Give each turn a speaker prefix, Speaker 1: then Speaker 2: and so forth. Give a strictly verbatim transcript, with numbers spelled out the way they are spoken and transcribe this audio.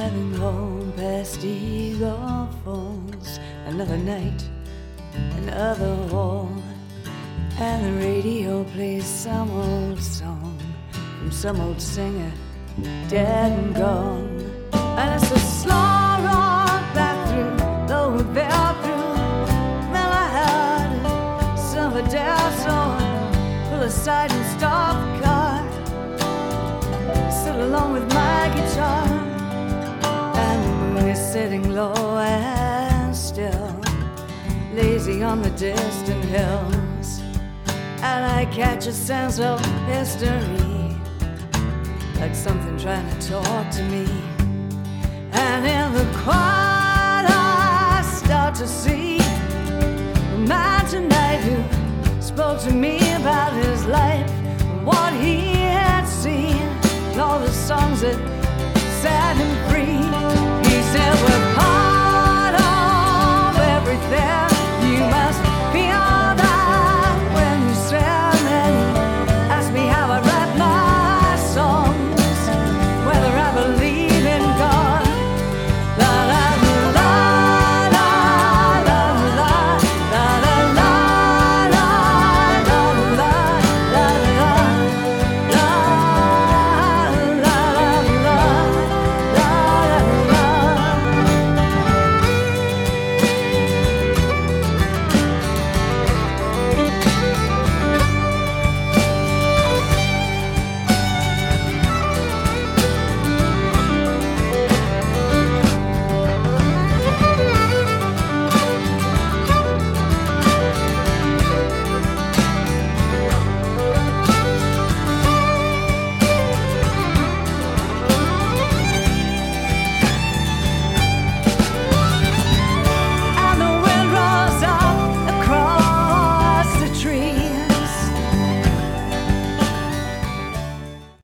Speaker 1: driving home past Eagle Falls. Another night, another hall, and the radio plays some old song from some old singer, dead and gone. And it's a slow rock back through the Woodville through Malahide, Silverdale, so pull aside and stop the car. Sit along with my guitar, and the moon is sitting low and still, lazy on the distant hills. And I catch a sense of history, like something trying to talk to me.